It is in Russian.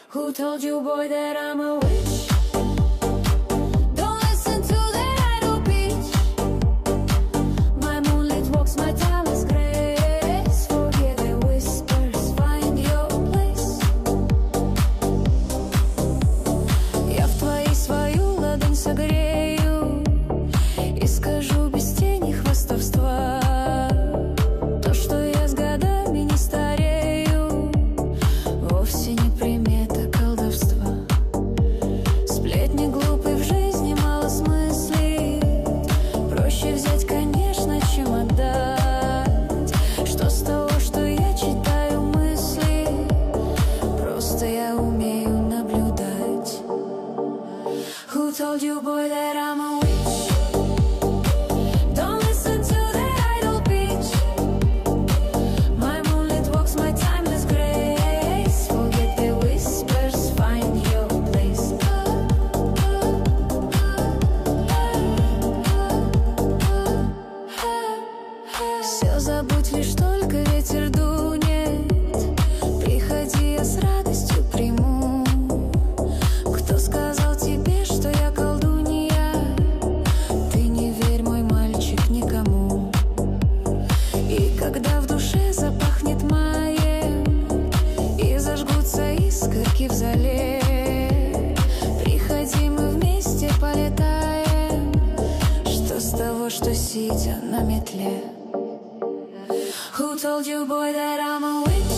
Who told you, boy, that I'm a witch? Don't listen to that idle bitch. My moonlit walks, my timeless grace. Forget the whispers, find your place. Я в твоей свою ладонь согрею и скажу без тени хвастовства. То, что я с годами не старею, вовсе не примета колдовства. Сплетни глупы, в жизни мало смыслей. Проще взять, конечно, чем отдать. Что с того, что я читаю мысли? Просто я умею наблюдать. Who told you, boy, that I'm a witch? Don't listen to that idle bitch. My moonlit walks, my timeless grace. Forget the whispers, find your place. Все забудь, лишь только ветер дунет. Приходи, я с радостью приму. Кто сказал тебе, что я колдунья? Ты не верь, мой мальчик, никому. И когда в душе запахнет маем и зажгутся искорки в зале, приходи, мы вместе полетаем. Что с того, что сидя на метле? Who told you, boy, that I'm a witch?